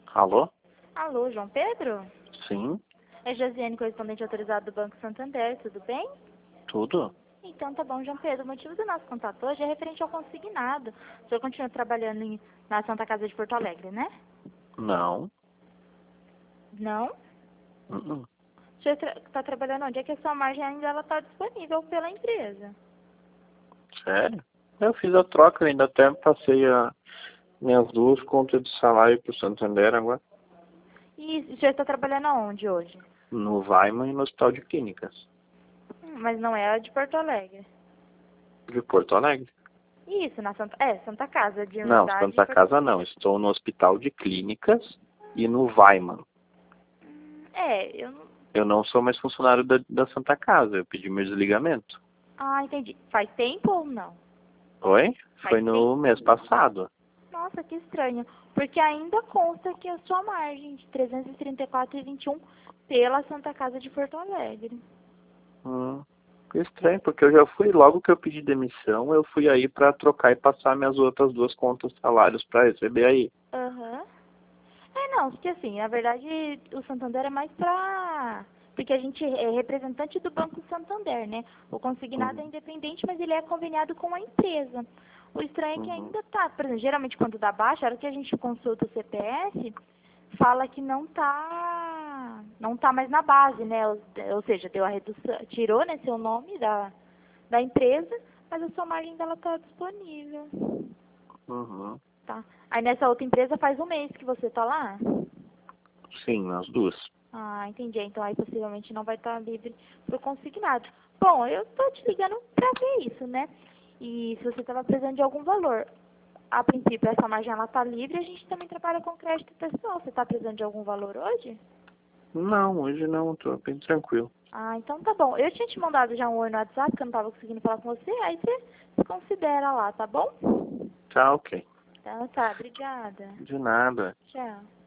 Alô? Alô, João Pedro? Sim, É Josiane, correspondente autorizado do Banco Santander, tudo bem? tudo? Então tá bom, João Pedro. O motivo do nosso contato hoje é referente ao consignado. O senhor continua trabalhando na Santa Casa de Porto Alegre, né? Não. Não? Uh-uh. O senhor está trabalhando onde? É que a sua margem ainda está disponível pela empresa. Sério? Eu fiz a troca, ainda até passei minhas duas contas de salário pro Santander agora. E o senhor está trabalhando aonde hoje? No Weiman e no Hospital de Clínicas, Mas não é a de Porto Alegre. de Porto Alegre. Isso, na Santa Casa de Não, Irmandade. Santa Casa não. Estou no Hospital de Clínicas e no Weiman. Eu não... Eu não sou mais funcionário da Santa Casa, eu pedi meu desligamento. Ah, entendi. Faz tempo ou não? Oi? Faz Foi no mês passado. Nossa, que estranho. Porque ainda consta que a sua margem de 334,21 pela Santa Casa de Porto Alegre. Que estranho, porque eu já fui, logo que eu pedi demissão, eu fui aí pra trocar e passar minhas outras duas contas de salários pra receber aí. Aham. Não, porque assim, na verdade, o Santander é mais pra... Porque a gente é representante do Banco Santander, né? O consignado é Uhum. independente, mas ele é conveniado com a empresa. O estranho é que Uhum. ainda tá, por exemplo, geralmente quando dá baixa, a hora que a gente consulta o CPF, fala que não tá mais na base, né? Ou seja, deu a redução, tirou, né, seu nome da empresa, mas a sua margem dela tá disponível, Uhum. tá? Aí nessa outra empresa faz um mês que você tá lá? Sim, as duas. Ah, entendi. Então aí possivelmente não vai estar livre pro consignado. Bom, eu tô te ligando pra ver isso, né? E se você estava precisando de algum valor, a princípio essa margem ela tá livre, a gente também trabalha com crédito pessoal. Você tá precisando de algum valor hoje? Não, hoje não, tô bem tranquilo. Ah, então tá bom. Eu tinha te mandado já um oi no WhatsApp, que eu não tava conseguindo falar com você, aí você considera lá, tá bom? Tá, ok. Então tá, obrigada. De nada. Tchau.